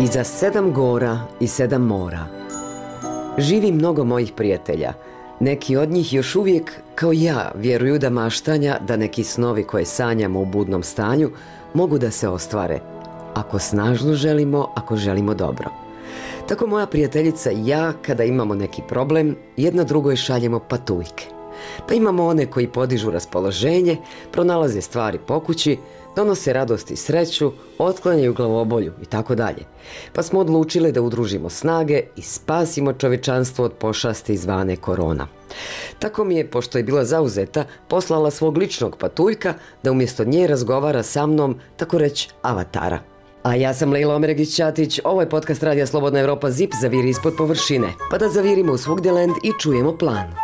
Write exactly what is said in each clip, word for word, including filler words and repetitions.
Iza sedam gora i sedam mora živi mnogo mojih prijatelja. Neki od njih još uvijek, kao ja, vjeruju da maštanja, da neki snovi koje sanjamo u budnom stanju mogu da se ostvare, ako snažno želimo, ako želimo dobro. Tako moja prijateljica i ja, kada imamo neki problem, jedna drugoj šaljemo patuljke. Pa imamo one koji podižu raspoloženje, pronalaze stvari po kući, donose radost i sreću, otklanjaju glavobolju i tako dalje. Pa smo odlučili da udružimo snage i spasimo čovječanstvo od pošasti zvane korona. Tako mi je, pošto je bila zauzeta, poslala svog ličnog patuljka da umjesto nje razgovara sa mnom, tako reći avatara. A ja sam Lejla Omeregić-Ćatić, ovo je podcast Radija Slobodna Evropa Zip, zaviri ispod površine. Pa da zavirimo u svugdjeland i čujemo plan.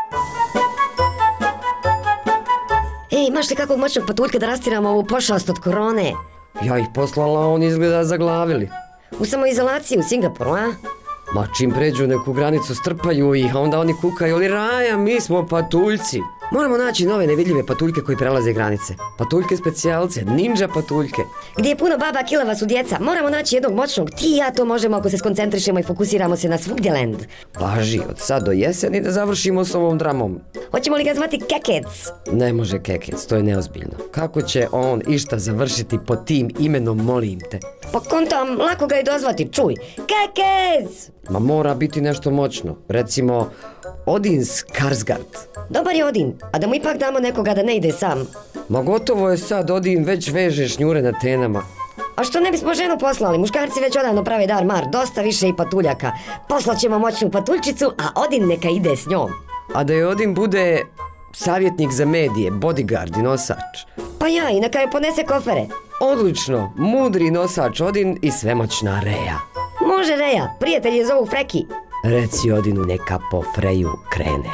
Ej, imaš li kakvog moćnog patuljka da rastiramo ovu pošast od korone? Ja ih poslala, oni izgleda zaglavili. U samoizolaciji u Singapuru, a? Ma čim pređu neku granicu strpaju ih, a onda oni kukaju, ali Raja, mi smo patuljci. Moramo naći nove nevidljive patuljke koji prelaze granice. Patuljke specijalce, ninja patuljke. Gdje je puno baba, kilava su djeca. Moramo naći jednog moćnog. Ti i ja to možemo ako se skoncentrišemo i fokusiramo se na svugdjeland. Važi, od sad do jeseni da završimo s ovom dramom. Hoćemo li ga zvati Kekec? Ne može Kekec, to je neozbiljno. Kako će on išta završiti pod tim imenom, molim te? Pa kontam, lako ga je dozvati, čuj. Kekec! Ma mora biti nešto moćno. Recimo, Odin Skarsgård. Dobar je Odin, a da mu ipak damo nekoga da ne ide sam. Ma gotovo je sad, Odin već veže šnjure na tenama. A što ne bismo ženu poslali? Muškarci već odavno prave dar mar, dosta više i patuljaka. Poslaćemo moćnu patuljčicu, a Odin neka ide s njom. A da je Odin bude savjetnik za medije, bodyguard i nosač. Pa ja, i neka je ponese kofere. Odlično, mudri nosač Odin i svemoćna Reja. Može Reja, prijatelj je zovu Freki. Reci Odinu neka po Freju krene.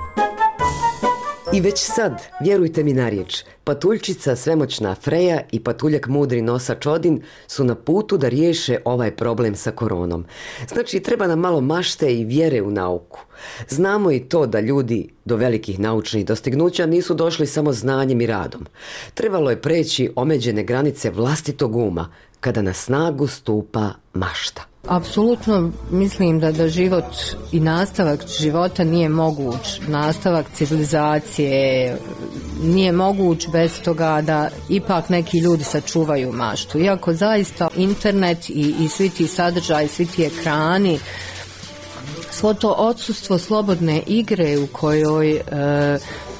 I već sad, vjerujte mi na riječ, patuljčica svemoćna Freja i patuljak mudri nosač Odin su na putu da riješe ovaj problem sa koronom. Znači, treba nam malo mašte i vjere u nauku. Znamo i to da ljudi do velikih naučnih dostignuća nisu došli samo znanjem i radom. Trebalo je preći omeđene granice vlastitog uma, kada na snagu stupa mašta. Apsolutno mislim da, da život i nastavak života nije moguć, nastavak civilizacije nije moguć bez toga da ipak neki ljudi sačuvaju maštu. Iako zaista internet i, i svi ti sadržaji, svi ti ekrani, svo to odsustvo slobodne igre u kojoj e, e,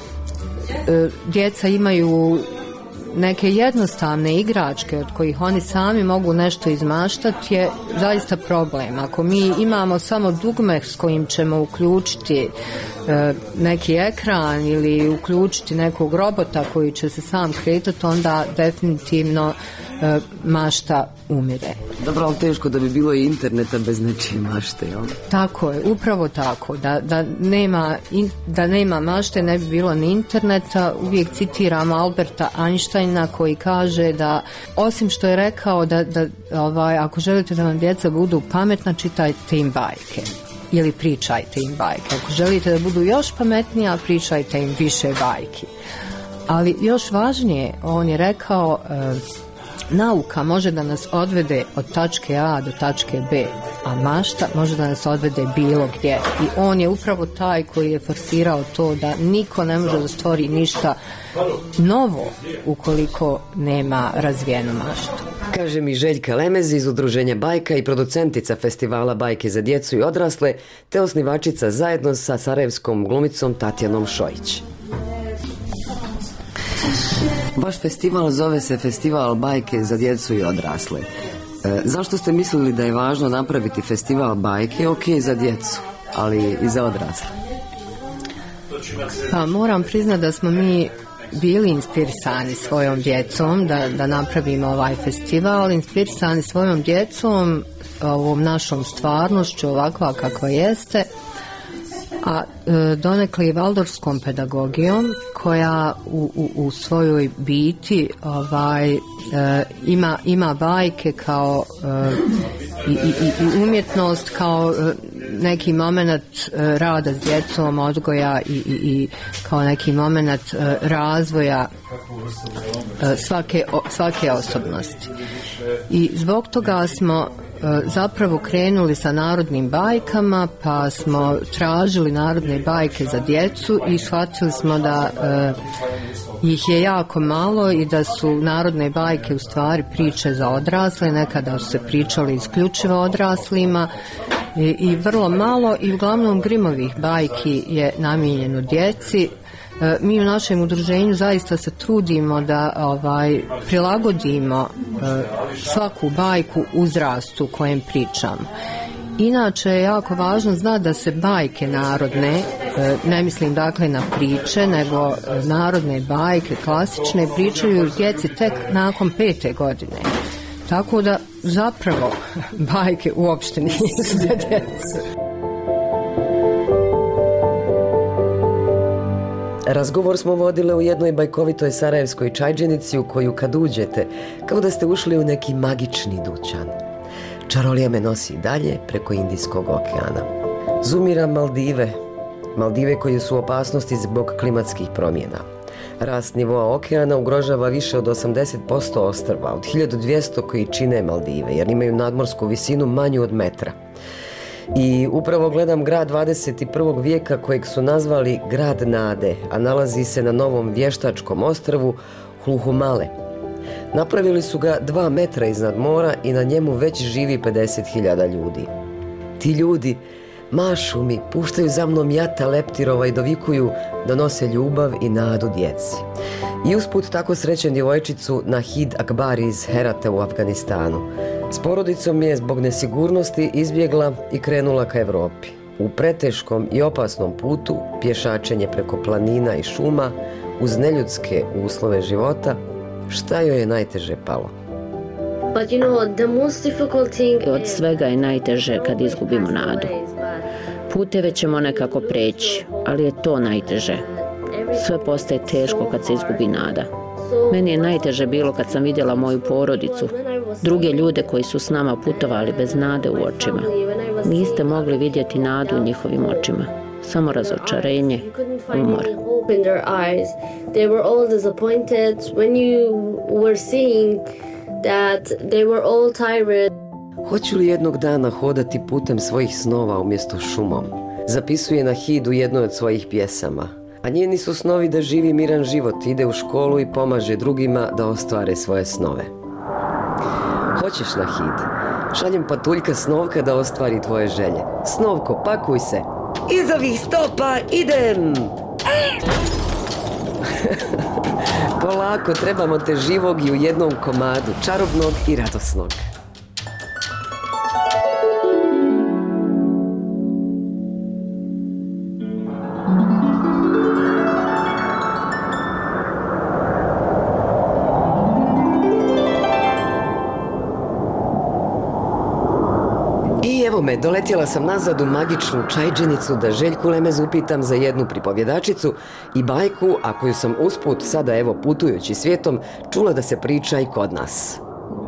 djeca imaju neke jednostavne igračke od kojih oni sami mogu nešto izmaštati je zaista problem. Ako mi imamo samo dugme s kojim ćemo uključiti e, neki ekran ili uključiti nekog robota koji će se sam kretati, onda definitivno e, mašta umire. Dobro, ali teško da bi bilo i interneta bez nečije mašte, jel? Tako je, upravo tako. Da, da, nema, in, da nema mašte ne bi bilo ni interneta. Uvijek citiram Alberta Einsteina koji kaže da, osim što je rekao da, da ovaj, ako želite da vam djeca budu pametna, čitajte im bajke. Ili pričajte im bajke. Ako želite da budu još pametnija, pričajte im više bajki. Ali još važnije, on je rekao... E, nauka može da nas odvede od tačke A do tačke B, a mašta može da nas odvede bilo gdje. I on je upravo taj koji je forsirao to da niko ne može da stvori ništa novo ukoliko nema razvijenu maštu. Kaže mi Željka Lemez iz Udruženja Bajka i producentica festivala Bajke za djecu i odrasle, te osnivačica zajedno sa sarajevskom glumicom Tatjanom Šojić. Vaš festival zove se Festival Bajke za djecu i odrasle. E, zašto ste mislili da je važno napraviti festival bajke, ok, za djecu, ali i za odrasle? Pa moram priznati da smo mi bili inspirisani svojom djecom da, da napravimo ovaj festival, inspirisani svojom djecom, ovom našom stvarnošću ovakva kakva jeste, a e, donekle i valdorskom pedagogijom koja u, u, u svojoj biti ovaj, e, ima, ima bajke kao e, i, i, i umjetnost kao e, neki moment e, rada s djecom, odgoja i, i, i kao neki moment e, razvoja e, svake, o, svake osobnosti. I zbog toga smo zapravo krenuli sa narodnim bajkama, pa smo tražili narodne bajke za djecu i shvatili smo da e, ih je jako malo i da su narodne bajke u stvari priče za odrasle, nekada su se pričali isključivo odraslima i, i vrlo malo i uglavnom Grimovih bajki je namijenjeno djeci. E, mi u našem udruženju zaista se trudimo da ovaj, prilagodimo e, svaku bajku uzrastu kojem pričamo. Inače je jako važno znati da se bajke narodne, e, ne mislim dakle na priče, nego narodne bajke, klasične, pričaju djeci tek nakon pete godine. Tako da zapravo bajke uopšte nisu za djecu. Razgovor smo vodile u jednoj bajkovitoj sarajevskoj čajđenici u koju kad uđete, kao da ste ušli u neki magični dućan. Čarolija me nosi dalje preko Indijskog okeana. Zumiram Maldive, Maldive koje su u opasnosti zbog klimatskih promjena. Rast nivoa okeana ugrožava više od osamdeset posto ostrva, od hiljadu dvjesto koji čine Maldive, jer imaju nadmorsku visinu manju od metra. I upravo gledam grad dvadeset prvog vijeka kojeg su nazvali grad nade, a nalazi se na novom vještačkom ostrvu Hluhumale. Napravili su ga dva metra iznad mora i na njemu već živi pedeset hiljada ljudi. Ti ljudi mašu mi, puštaju za mnom jata leptirova i dovikuju da nose ljubav i nadu djeci. I usput tako srećem djevojčicu Nahid Akbar iz Herate u Afganistanu. S porodicom je zbog nesigurnosti izbjegla i krenula ka Europi. U preteškom i opasnom putu, pješačenje preko planina i šuma, uz neljudske uslove života, šta joj je najteže palo? But you know, the most difficult thing Od svega je najteže kad izgubimo nadu. Puteve ćemo nekako preći, ali je to najteže. Sve postaje teško kad se izgubi nada. Meni je najteže bilo kad sam vidjela moju porodicu, druge ljude koji su s nama putovali bez nade u očima. Niste mogli vidjeti nadu u njihovim očima, samo razočarenje, umor. They were all disappointed when you were seeing that they were all tired. Hoću li jednog dana hodati putem svojih snova umjesto šumom? Zapisuje Nahid u jednoj od svojih pjesama. A njeni su snovi da živi miran život, ide u školu i pomaže drugima da ostvare svoje snove. Hoćeš, Nahid? Šaljem patuljka Snovka da ostvari tvoje želje. Snovko, pakuj se. Iz ovih stopa idem! Polako, trebamo te živog i u jednom komadu, čarobnog i radosnog. Evo me, doletjela sam nazad u magičnu čajđenicu da Željku Lemez upitam za jednu pripovjedačicu i bajku, a koju sam usput sada evo putujući svijetom čula da se priča i kod nas.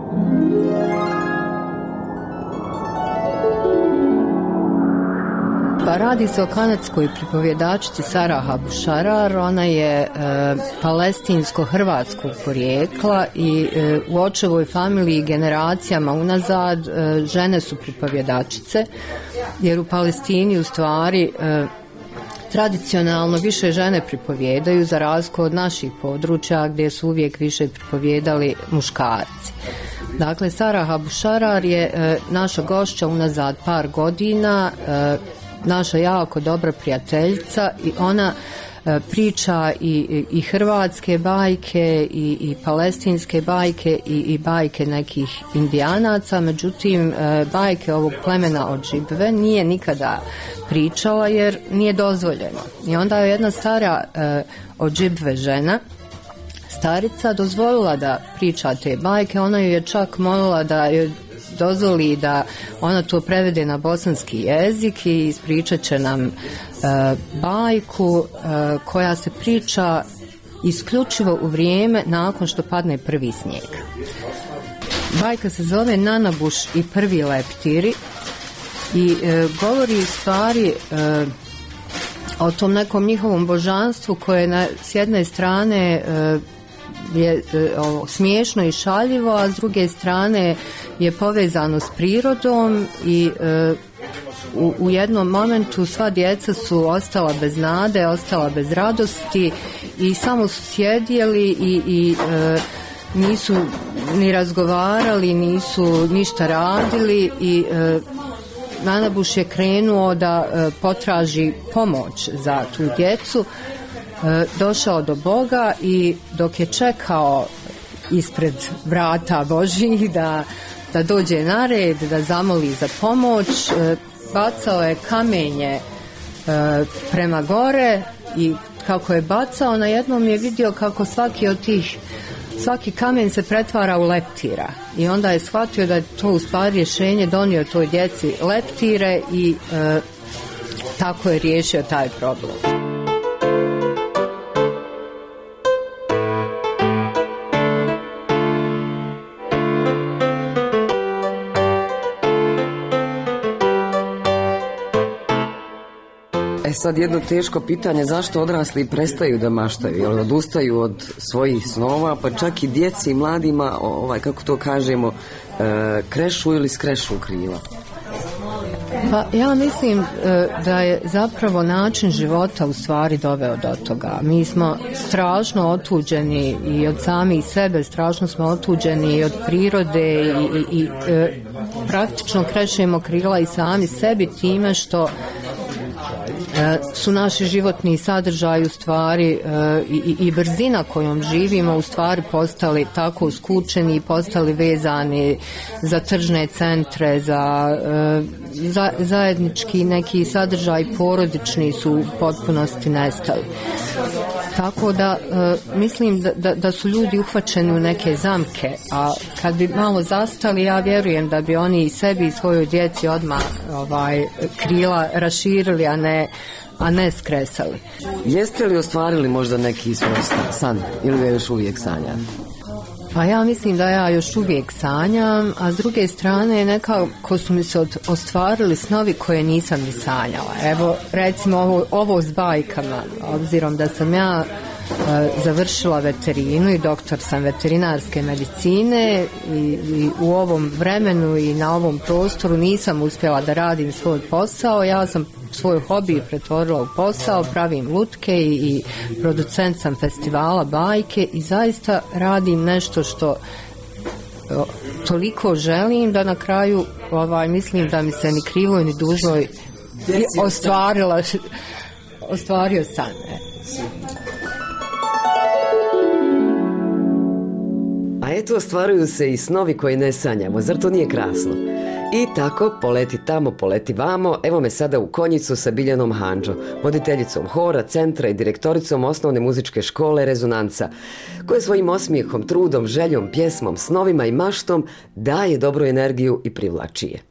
Pa radi se o kanadskoj pripovjedačici Sarah Abu Sharar. Ona je e, palestinsko-hrvatskog porijekla i e, u očevoj familiji generacijama unazad e, žene su pripovjedačice, jer u Palestini u stvari e, tradicionalno više žene pripovjedaju za razliku od naših područja gdje su uvijek više pripovjedali muškarci. Dakle, Sarah Abu Sharar je e, naša gošća unazad par godina, e, naša jako dobra prijateljica i ona e, priča i, i hrvatske bajke i, i palestinske bajke i, i bajke nekih indijanaca, međutim e, bajke ovog plemena Odžibve nije nikada pričala jer nije dozvoljeno. I onda je jedna stara e, Odžibve žena, starica, dozvolila da priča te bajke. Ona ju je čak molila da joj dozvoli da ona to prevede na bosanski jezik i ispričat će nam e, bajku e, koja se priča isključivo u vrijeme nakon što padne prvi snijeg. Bajka se zove Nanabuš i prvi leptiri i e, govori u stvari e, o tom nekom njihovom božanstvu koje na, s jedne strane e, je o, smiješno i šaljivo, a s druge strane je povezano s prirodom i e, u, u jednom momentu sva djeca su ostala bez nade, ostala bez radosti i samo su sjedjeli i, i e, nisu ni razgovarali, nisu ništa radili i e, Nanabuš je krenuo da e, potraži pomoć za tu djecu, e, došao do Boga i dok je čekao ispred vrata Božjih da, da dođe na red, da zamoli za pomoć, e, bacao je kamenje e, prema gore i kako je bacao, na jednom je vidio kako svaki od tih svaki kamen se pretvara u leptira i onda je shvatio da je to u stvari rješenje, donio toj djeci leptire i e, tako je riješio taj problem. E sad jedno teško pitanje, zašto odrasli prestaju da maštaju, jel odustaju od svojih snova, pa čak i djeci i mladima, ovaj, kako to kažemo, e, krešu ili skrešu krila? Pa ja mislim e, da je zapravo način života u stvari doveo do toga. Mi smo strašno otuđeni i od samih sebe, strašno smo otuđeni i od prirode i, i, i e, praktično krešemo krila i sami sebi time što su naši životni sadržaji u stvari i, i brzina kojom živimo u stvari postali tako skučeni i postali vezani za tržne centre, za, za zajednički neki sadržaj porodični su u potpunosti nestali. Tako da mislim da, da, da su ljudi uhvaćeni u neke zamke, a kad bi malo zastali, ja vjerujem da bi oni i sebi i svojoj djeci odmah ovaj, krila raširili, a ne a ne skresali. Jeste li ostvarili možda neki svoj san ili ga još uvijek sanjate? Pa ja mislim da ja još uvijek sanjam, a s druge strane nekako su mi se ostvarili snovi koje nisam ni sanjala. Evo recimo ovo, ovo s bajkama, obzirom da sam ja e, završila veterinu i doktor sam veterinarske medicine i, i u ovom vremenu i na ovom prostoru nisam uspjela da radim svoj posao. Ja sam svoj hobi pretvorila u posao, pravim lutke i, i producent sam festivala bajke i zaista radim nešto što o, toliko želim da na kraju ovaj, mislim da mi se ni krivoj ni dužnoj ostvarila ostvario san. A eto, ostvaruju se i snovi koje ne sanjamo, zar to nije krasno? I tako, poleti tamo, poleti vamo, evo me sada u Konjicu sa Biljanom Handžo, voditeljicom hora, centra i direktoricom osnovne muzičke škole Rezonanca, koja svojim osmijehom, trudom, željom, pjesmom, snovima i maštom daje dobru energiju i privlači je.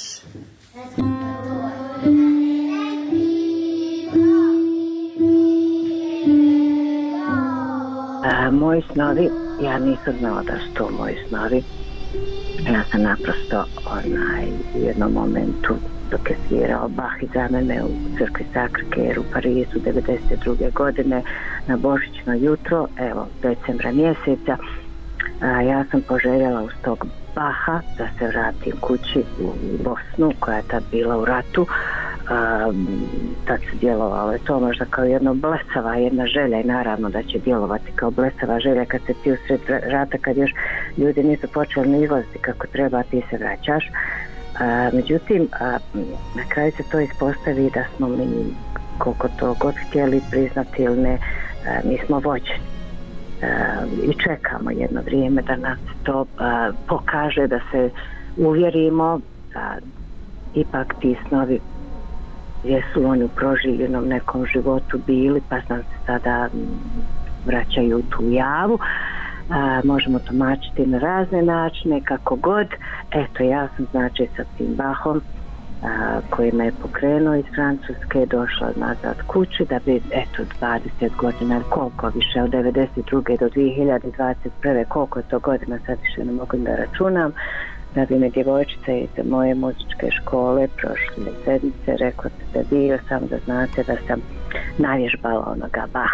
A, moji snovi, ja nisam znala da su to moji snovi. Ja sam naprosto onaj, u jednom momentu dok je svirao Bach iza mene u crkvi Sacré-Cœur u Parizu devedeset druge godine na božićno jutro, evo decembra mjeseca, a, ja sam poželjela uz tog Baha da se vratim kući u Bosnu koja je tad bila u ratu. A, tad se djelovalo je to možda kao jedno blesava jedna želja i naravno da će djelovati kao blesava želja kad se ti usred rata, kad još ljudi nisu počeli ni izlaziti kako treba, ti se vraćaš. A, međutim a, na kraju se to ispostavi da smo mi, koliko to god htjeli priznati ili ne, a, mi smo vođeni a, i čekamo jedno vrijeme da nas to a, pokaže, da se uvjerimo da ipak ti snovi jesu oni u proživljenom nekom životu bili, pa nam se sada vraćaju u tu javu. A, možemo tumačiti na razne načine, kako god. Eto, ja sam znači sa tim Bachom a, koji me je pokrenuo iz Francuske, došla nazad kući da bi, eto, dvadeset godina, koliko više, od devedeset druge do dvije hiljade dvadeset prve, koliko je to godina, sad više ne mogu da računam, da bi me djevojčica iz moje muzičke škole prošle sedmice rekla da bio sam da znate da sam navježbala onoga Baha.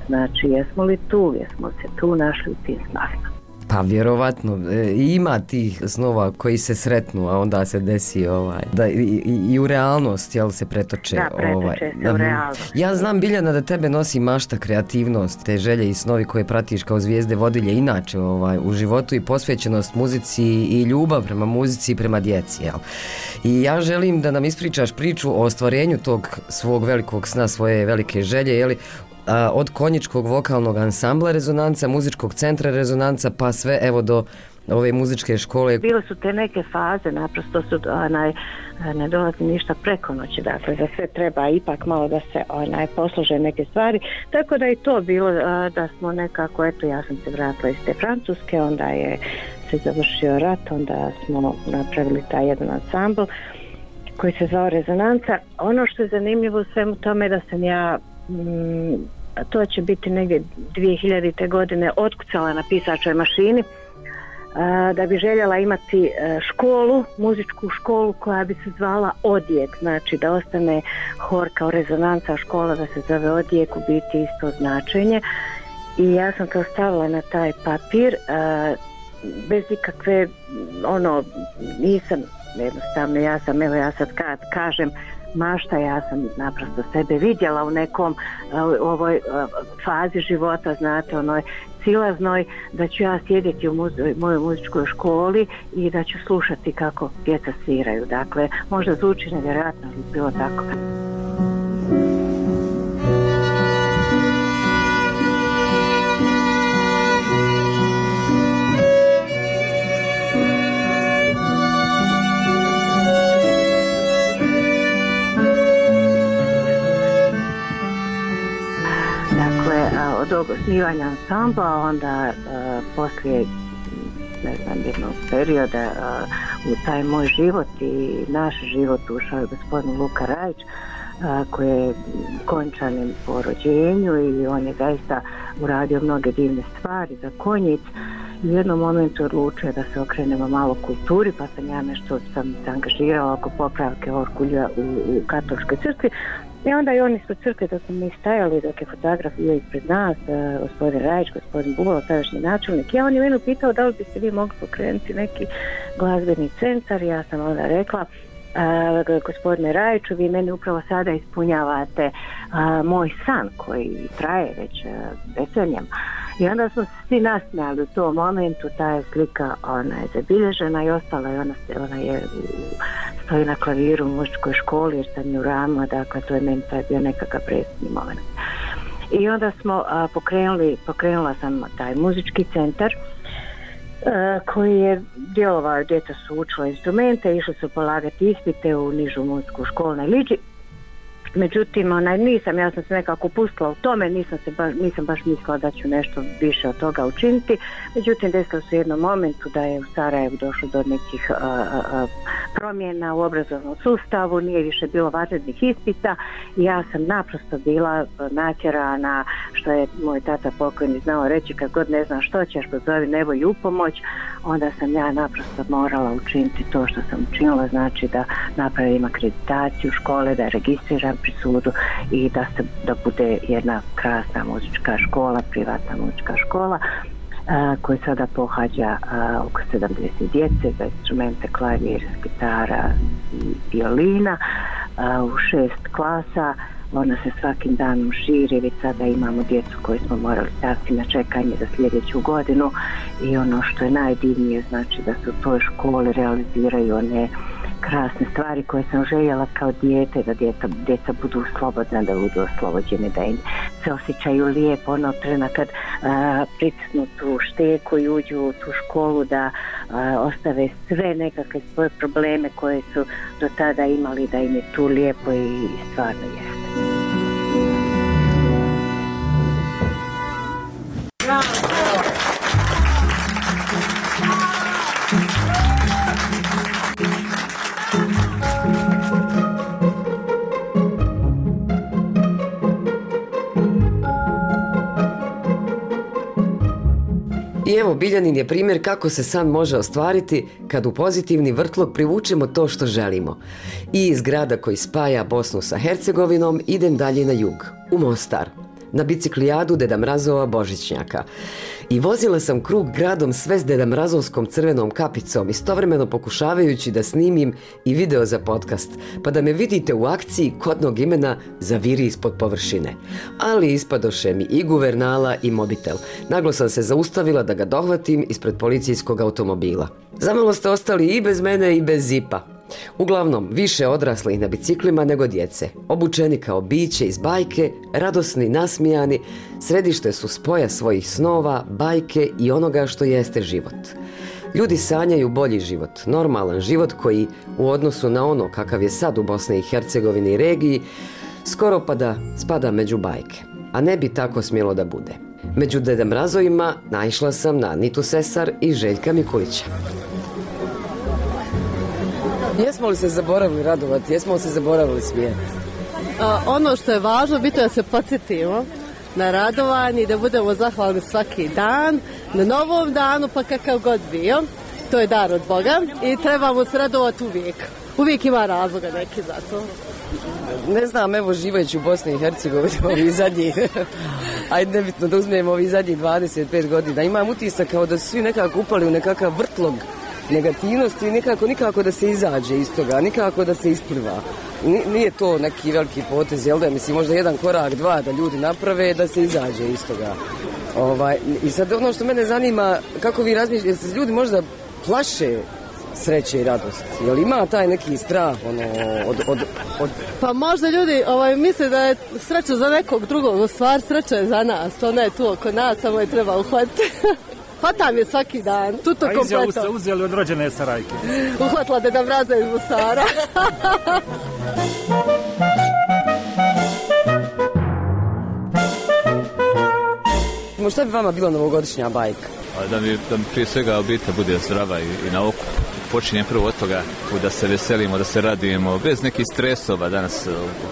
znači jesmo li tu, jesmo se tu našli u tim snovima. Pa vjerovatno, e, ima tih snova koji se sretnu, a onda se desi ovaj, da i, i, i u realnost, jel, se pretoče. Da, pretoče ovaj, se da, u realnost. Ja znam, Biljana, da tebe nosi mašta, kreativnost, te želje i snovi koje pratiš kao zvijezde vodilje inače ovaj, u životu i posvećenost muzici i ljubav prema muzici i prema djeci, jel? I ja želim da nam ispričaš priču o ostvarenju tog svog velikog sna, svoje velike želje, jeli, a, od konjičkog vokalnog ansambla Rezonanca, muzičkog centra Rezonanca, pa sve evo do ove muzičke škole. Bile su te neke faze, naprosto su onaj, ne dolazi ništa preko noći, dakle za sve treba ipak malo da se onaj, poslože neke stvari, tako da je to bilo da smo nekako, eto ja sam se vratila iz te Francuske, onda je se završio rat, onda smo napravili taj jedan ansambl koji se zvao Rezonanca. Ono što je zanimljivo u svemu tome da sam ja mm, to će biti negdje dvije hiljadite godine otkucala na pisačoj mašini da bi željela imati školu, muzičku školu koja bi se zvala Odjek, znači da ostane hor kao Rezonanca, škola da se zove Odjek, u biti isto značenje. I ja sam to stavila na taj papir bez ikakve, ono, nisam jednostavno, ja sam, evo ja sad kad kažem mašta, ja sam naprosto sebe vidjela u nekom u ovoj fazi života, znate, onoj silaznoj, da ću ja sjediti u muzi- mojoj muzičkoj školi i da ću slušati kako djeca sviraju. Dakle, možda zvuči nevjerojatno, ali bilo tako. Od osnivanja ansambla, onda uh, poslije ne znam, jednog perioda uh, u taj moj život i naš život ušao je gospodin Luka Rajić, uh, koji je konjčanin po rođenju i on je zaista uradio mnoge divne stvari za konjic. U jednom momentu odlučio da se okrenemo malo kulturi, pa sam ja nešto sam se angažirala oko popravke orgulja u, u katoličkoj crkvi. I onda i oni ispred crkve dok smo mi stajali, dok je fotograf bio ispred nas, uh, gospodin Rajić, gospodin Bubalo, tadašnji načelnik. Ja, on je mene pitao da li biste vi mogli pokrenuti neki glazbeni centar. Ja sam onda rekla, uh, gospodine Rajiću, vi meni upravo sada ispunjavate uh, moj san koji traje već uh, decenijama. I onda smo se svi nasmijali u tom momentu, ta je slika, ona je zabilježena i ostala je, ona, ona je stoji na klaviru u muzičkoj školi jer sam ju ramla, dakle to je meni taj bio nekakav presudni moment. I onda smo a, pokrenuli, pokrenula sam taj muzički centar a, koji je djelovao, djeca su učila instrumente, išli su polagati ispite u nižu muzičku školu na Liđi. Međutim, onaj, nisam, ja sam se nekako pustila u tome, nisam, se baš, nisam baš mislila da ću nešto više od toga učiniti. Međutim, desilo se u jednom momentu da je u Sarajevu došlo do nekih a, a, promjena u obrazovnom sustavu, nije više bilo vanrednih ispita i ja sam naprosto bila natjerana, što je moj tata pokojni znao reći, kad god ne znam što ćeš, pozovi nebo i upomoć, onda sam ja naprosto morala učiniti to što sam učinila, znači da napravim akreditaciju škole, da registriram pri sudu i da se da bude jedna krasna muzička škola, privatna muzička škola a, koja sada pohađa a, oko sedamdeset djece za instrumente klavir, gitara i violina a, u šest klasa. Ona se svakim danom širi, već sada imamo djecu koju smo morali staviti na čekanje za sljedeću godinu i ono što je najdivnije, znači da se u toj školi realiziraju one krasne stvari koje sam željela kao dijete, da djeca, djeca budu slobodna, da budu oslobođene, da im se osjećaju lijepo onog trena kad a, pritisnu tu šteku i uđu u tu školu, da a, ostave sve nekakve svoje probleme koje su do tada imali, da im je tu lijepo i stvarno jeste. I evo, Biljanin je primjer kako se san može ostvariti kad u pozitivni vrtlog privučemo to što želimo. I iz grada koji spaja Bosnu sa Hercegovinom idem dalje na jug, u Mostar. na biciklijadu Deda Mrazova Božićnjaka. I vozila sam krug gradom sve s Deda Mrazovskom crvenom kapicom, istovremeno pokušavajući da snimim i video za podcast, pa da me vidite u akciji kodnog imena zaviri ispod površine. Ali ispadoše mi i guvernala i mobitel. Naglo sam se zaustavila da ga dohvatim ispred policijskog automobila. Zamalo ste ostali i bez mene i bez zipa. Uglavnom, više odraslih na biciklima nego djece. Obučeni kao biće iz bajke, radosni, nasmijani, središte su spoja svojih snova, bajke i onoga što jeste život. Ljudi sanjaju bolji život, normalan život koji, u odnosu na ono kakav je sad u Bosni i Hercegovini i regiji, skoro pa da spada među bajke. A ne bi tako smjelo da bude. Među Deda Mrazovima naišla sam na Anitu Sesar i Željka Mikulića. Jesmo li se zaboravili radovati? Jesmo li se zaboravili smijeti? Ono što je važno, bitno je da se podsjetimo na radovanje i da budemo zahvalni svaki dan, na novom danu, pa kakav god bio. To je dar od Boga i trebamo se radovati uvijek. Uvijek ima razloga neki za to. Ne znam, evo živajući u Bosni i Hercegovini ovi zadnji, ajde nebitno da uzmemo ovi zadnji dvadeset pet godina, imam utisak kao da su svi nekako upali u nekakav vrtlog negativnosti i nikako, nikako da se izađe iz toga, nikako da se ispliva. Nije to neki veliki potez, jel da? Mislim, možda jedan korak, dva da ljudi naprave da se izađe iz toga. Ovaj, I sad ono što mene zanima, kako vi razmišljate, jel se ljudi možda plaše sreće i radosti? Jel ima taj neki strah ono, od, od, od... Pa možda ljudi ovaj, misle da je sreća za nekog drugog, u stvar sreća je za nas, ona je tu oko nas, samo je treba uhvatiti. Hvatam je svaki dan, tuto kompleto. A izjavu ste uzeli od rođene Sarajke. Uhvatila Deda Mraza iz Mostara. Šta bi vama bila novogodišnja bajka? Da mi, da mi prije svega obitelj bude zdrava i, i na okupu. Počinjem prvo od toga da se veselimo, da se radujemo, bez nekih stresova danas,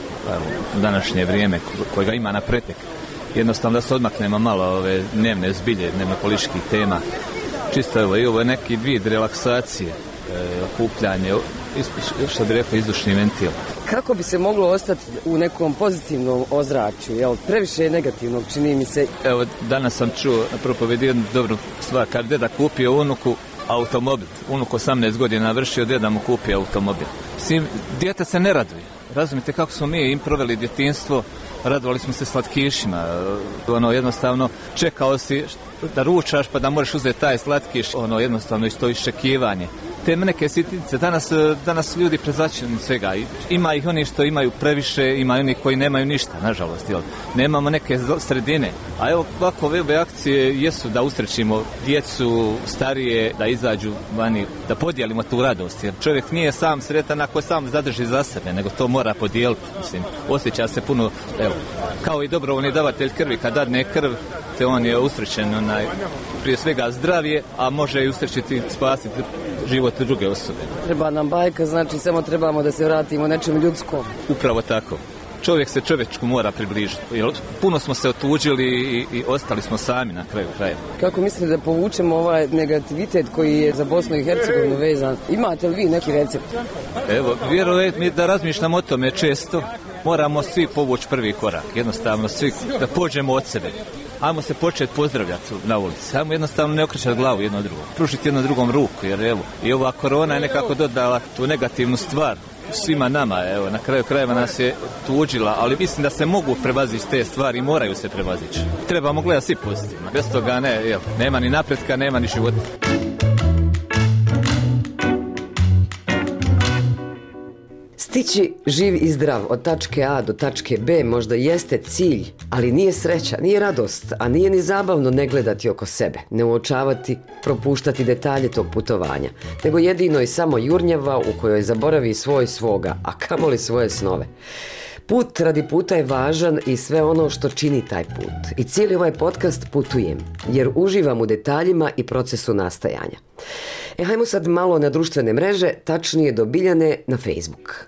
u današnje vrijeme kojega ima na pretek. Jednostavno da se odmaknemo malo ove dnevne zbilje, dnevno političkih tema. Čisto evo, i ovo je neki vid relaksacije, e, okupljanje, što bi rekao, izdušni ventil. Kako bi se moglo ostati u nekom pozitivnom ozračju, jel? Previše je negativnog, čini mi se. Evo, danas sam čuo na propovedi jednu dobru stvar, kad deda kupio unuku automobil, unuk osamnaest godina navršio, deda mu kupio automobil. Svim, dijete se ne raduje. Razumite kako smo mi im proveli djetinjstvo, radovali smo se slatkišima, ono jednostavno čekao si da ručaš pa da možeš uzeti taj slatkiš, ono jednostavno isto iščekivanje. Te neke sitnice, danas, danas ljudi prezračeni svega, ima ih oni što imaju previše, ima oni koji nemaju ništa, nažalost, jel? Nemamo neke sredine, a evo ovako ove akcije jesu da usrećimo djecu, starije, da izađu vani, da podijelimo tu radost, jer čovjek nije sam sretan ako sam zadrži za sebe, nego to mora podijeliti, mislim, osjeća se puno, evo, kao i dobrovoljni davatelj krvi, kad dadne krv, te on je usrećen, onaj, prije svega zdravije, a može i usrećiti, spasiti život druge osobe. Treba nam bajka, znači samo trebamo da se vratimo nečem ljudskom. Upravo tako. Čovjek se čovječku mora približiti. Puno smo se otuđili i, i ostali smo sami na kraju kraja. Kako mislite da povučemo ovaj negativitet koji je za Bosnu i Hercegovinu vezan? Imate li vi neki recept? Evo, vjerujte mi da razmišljam o tome često. Moramo svi povući prvi korak. Jednostavno svi da pođemo od sebe. Ajmo se početi pozdravljati na ulici. Ajmo jednostavno ne okrećati glavu jedno drugom. Pružiti jedno drugom ruku, jer evo, i ova korona je nekako dodala tu negativnu stvar svima nama, evo, na kraju krajeva nas je tuđila, ali mislim da se mogu prevazići te stvari i moraju se prevazići. Trebamo gledati svi pozitivno. Bez toga ne, evo, nema ni napretka, nema ni života. Stići živ i zdrav od tačke A do tačke B možda jeste cilj, ali nije sreća, nije radost, a nije ni zabavno ne gledati oko sebe, ne uočavati, propuštati detalje tog putovanja, nego jedino i samo jurnjava u kojoj zaboravi svoj svoga, a kamoli svoje snove. Put radi puta je važan i sve ono što čini taj put. I cijeli ovaj podcast putujem, jer uživam u detaljima i procesu nastajanja. E, hajmo sad malo na društvene mreže, tačnije do Biljane na Facebook.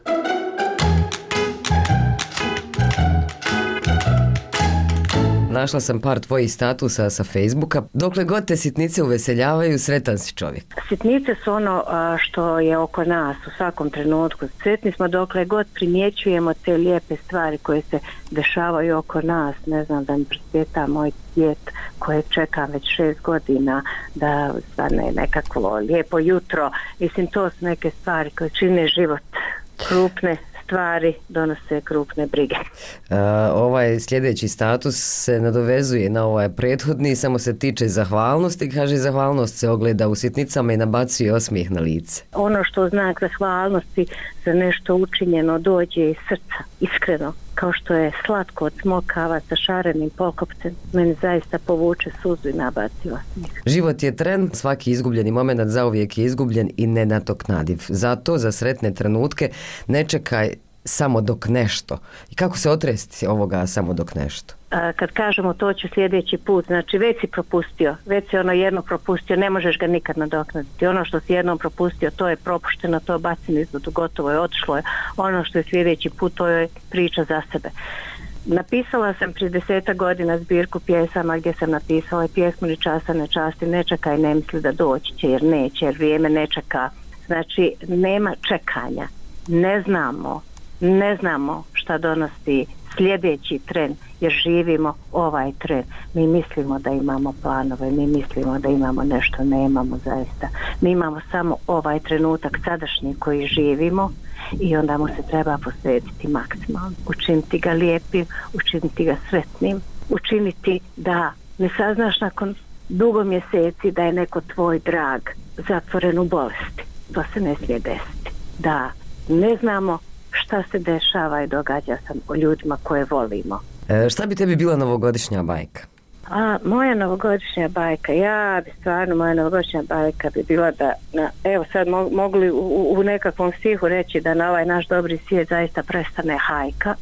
našla sam par tvojih statusa sa Facebooka. Dokle god te sitnice uveseljavaju, sretan si čovjek. Sitnice su ono a, što je oko nas u svakom trenutku. Sretni smo dokle god primjećujemo te lijepe stvari koje se dešavaju oko nas. Ne znam, da mi prosvjeta moj djet koje čekam već šest godina da stane nekakvo lijepo jutro. Mislim, to su neke stvari koje čine život. Krupne stvari donose krupne brige. Uh, ovaj sljedeći status se nadovezuje na ovaj prethodni, samo se tiče zahvalnosti. Kaže, zahvalnost se ogleda u sitnicama i nabacuje osmijeh na lice. Ono što znak zahvalnosti za nešto učinjeno dođe iz srca, iskreno, kao što je slatko od smokava sa šarenim pokopcem, meni zaista povuče suzu i nabaci osmijeh. Život je tren, svaki izgubljeni moment zauvijek je izgubljen i nenadoknadiv. Zato za sretne trenutke ne čekaj samo dok nešto. I kako se otresti ovoga samo dok nešto? A, kad kažemo to ću sljedeći put, znači već si propustio, već si ono jedno propustio, ne možeš ga nikad nadoknaditi. Ono što si jednom propustio, to je propušteno, to je bacino izvodu, gotovo je, otišlo je. Ono što je sljedeći put, to je priča za sebe. Napisala sam prije desetak godina zbirku pjesama gdje sam napisala pjesmu Ni časa ne časti, ne čekaj, ne misli da doći će, jer neće, jer vrijeme ne čeka. Znači, nema čekanja. Ne znamo, ne znamo šta donosi sljedeći tren, jer živimo ovaj tren. Mi mislimo da imamo planove, mi mislimo da imamo nešto, nemamo zaista. Mi imamo samo ovaj trenutak sadašnji koji živimo i onda mu se treba posvetiti maksimalno. Učiniti ga lijepim, učiniti ga sretnim, učiniti da ne saznaš nakon dugo mjeseci da je neko tvoj drag zatvoren u bolesti. To se ne smije desiti. Da ne znamo šta se dešava i događa sam o ljudima koje volimo. E, šta bi tebi bila novogodišnja bajka? A, moja novogodišnja bajka, ja bi stvarno, moja novogodišnja bajka bi bila da, na, evo sad mo, mogli u, u nekakvom stihu reći da na ovaj naš dobri svijet zaista prestane hajka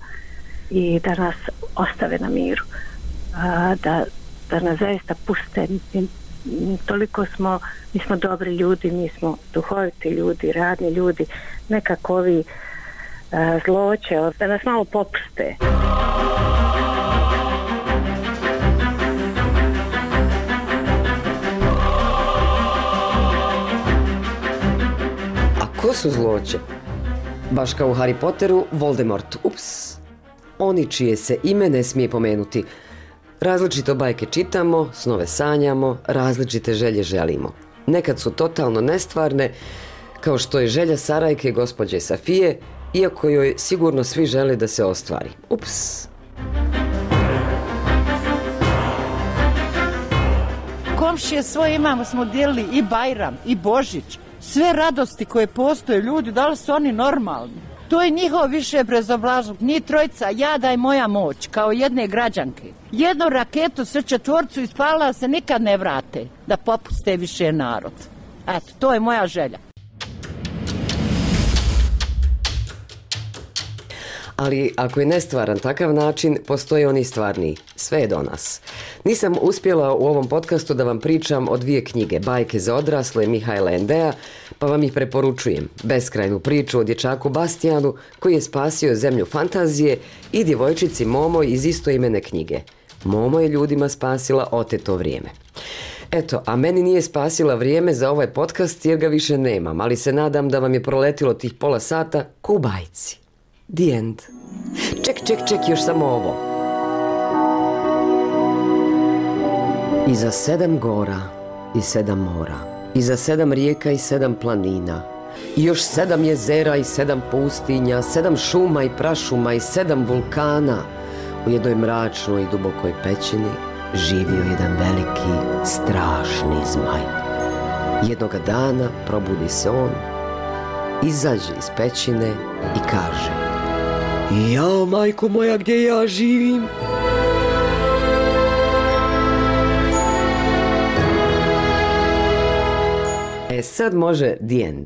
i da nas ostave na miru. A, da, da nas zaista puste, mislim, toliko smo, mi smo dobri ljudi, mi smo duhoviti ljudi, radni ljudi, nekako ovi a, zloće, da nas malo popuste. Ko su zloće? Baš kao u Harry Potteru, Voldemort. Ups. Oni čije se ime ne smije pomenuti. Različito bajke čitamo, snove sanjamo, različite želje želimo. Nekad su totalno nestvarne, kao što je želja Sarajke gospođe Safije, iako joj sigurno svi žele da se ostvari. Ups. Komšije svoje imamo, smo dijelili i Bajram, i Božić. Sve radosti koje postoje ljudi, da li su oni normalni? To je njihov više bezobrazluk. Ni trojica, ja da je moja moć, kao jedne građanke. Jednu raketu sve četvorcu ispala se nikad ne vrate, da popuste više narod. Eto, to je moja želja. Ali ako je nestvaran takav način, postoji oni stvarni. Sve je do nas. Nisam uspjela u ovom podcastu da vam pričam o dvije knjige, Bajke za odrasle Mihajla Endea, pa vam ih preporučujem. Beskrajnu priču o dječaku Bastijanu koji je spasio zemlju fantazije i djevojčici Momo iz istoimene knjige. Momo je ljudima spasila oteto vrijeme. Eto, a meni nije spasila vrijeme za ovaj podcast jer ga više nemam, ali se nadam da vam je proletilo tih pola sata ko u bajci. The end. Ček, ček, ček, još samo ovo. Iza sedam gora i sedam mora, iza sedam rijeka i sedam planina, i još sedam jezera i sedam pustinja, sedam šuma i prašuma i sedam vulkana, u jednoj mračnoj i dubokoj pećini živio jedan veliki, strašni zmaj. Jednoga dana probudi se on, izađe iz pećine i kaže: jao, majko moja, gdje ja živim? E sad može the end.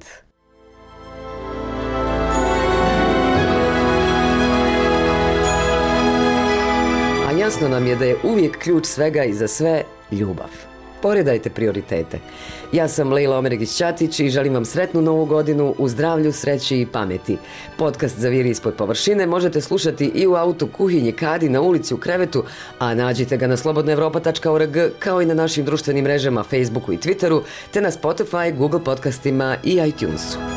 A jasno nam je da je uvijek ključ svega i za sve ljubav. Poredajte prioritete. Ja sam Lejla Omeregić-Ćatić i želim vam sretnu novu godinu u zdravlju, sreći i pameti. Podcast za Viri ispod površine možete slušati i u autu, kuhinji, kadi, na ulici, u krevetu, a nađite ga na slobodna evropa tačka org kao i na našim društvenim mrežama Facebooku i Twitteru, te na Spotify, Google podcastima i iTunesu.